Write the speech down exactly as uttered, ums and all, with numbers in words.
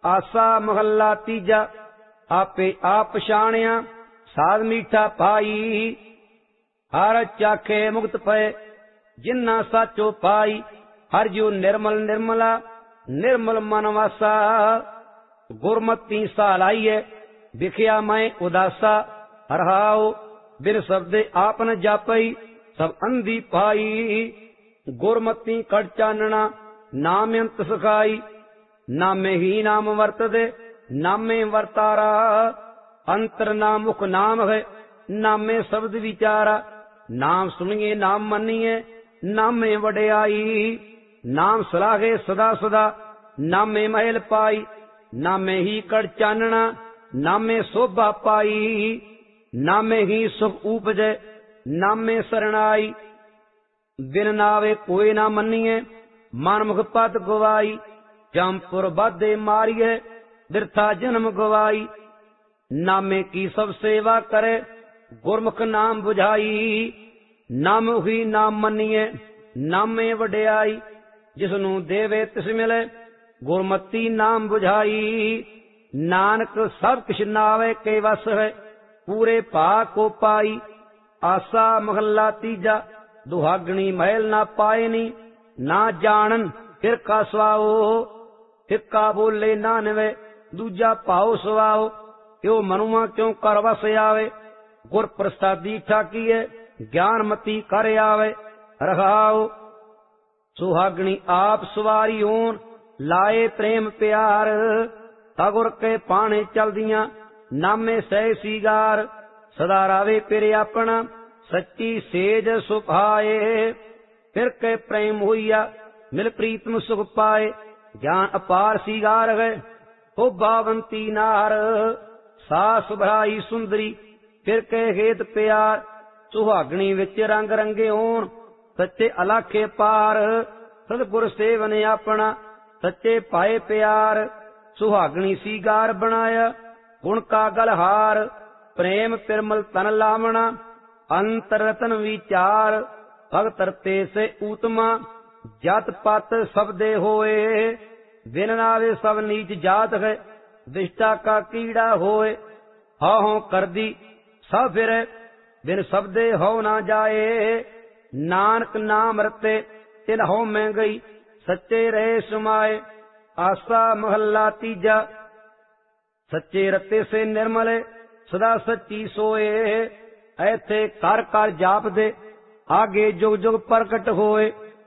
आसा महला तीजा। आपे आप पछाणिया साध मीठा पाई। हर चाखे मुक्त पए जिन्ना साचो पाई। हर जो निर्मल निर्मला निर्मल मन वासा। गुरमती सालाइए बिखिया मैं उदासा। हरहाओ बिन शब्दे आप न जापई सब अंधी पाई। गुरमती कड़ चानना नाम अंत सखाई। नामे ही नाम वर्तदे नामे वर्तारा। अंतर नाम मुख नाम है नामे शब्द विचारा। नाम सुनिए नाम मनिए नामे वड्याई। नाम सलाहे सदा सदा नामे महल पाई। नामे ही कड़ चानना नामे शोभा पाई। नामे ही सुख उपजे नामे शरणाई। बिन नावे कोई ना मनिए मनमुख पद गवाई। जमपुर बाधे मारिए बिरथा जन्म गवाई। नामे की सब सेवा करे गुरमुख नाम बुझाई। नाम ही नाम मनिए नामे वड्याई। जिसनू देवे तिस मिले गुरमती नाम बुझाई। नानक सब किछ नावे के वस है पूरे भा को पाई। आसा महला तीजा। दुहागणी महल ना पाए नी ना जानन फिर का स्वाओ। हिक्का बोले नानवे दूजा भाओ सुवाओ। क्यों मनुआ क्यों कर वस आवे। गुर प्रसादी ठाकीए ज्ञान मती कर आवे। रखाओ सुहागणी आप सवारी होन लाए प्रेम प्यार। तगुर के पाने चलदियां नामे सह सीगार। सदा रावे पिर अपना सच्ची सेज सुभाए। फिर के प्रेम होइया मिल प्रीतम सुख पाए। ज्ञान अपार सीगार है हो बावंती नार। सास भराई सुंदरी फिर के हेत प्यार। सुहागणी विच रंग रंगे होन सच्चे अलाखे पार। सतगुर सेवन अपना सच्चे पाए प्यार। सुहागणी सीगार बनाया गुण का गलहार। प्रेम पिरमल तन लावना अंतर रतन विचार। भगत रते से ऊतमा जात पात सब दे होए। बिन नावे सब नीच जात है दिष्टा का कीड़ा होए। हा हो कर दी सब फिर बिन शब्दे हो ना जाए। नानक नाम रते तिन हो मैं गई सच्चे रहे सुमाए। आसा महला तीजा। सच्चे रते से निर्मले सदा सच्ची सोए। ऐथे कर कर जाप दे आगे जुग जुग प्रकट होए।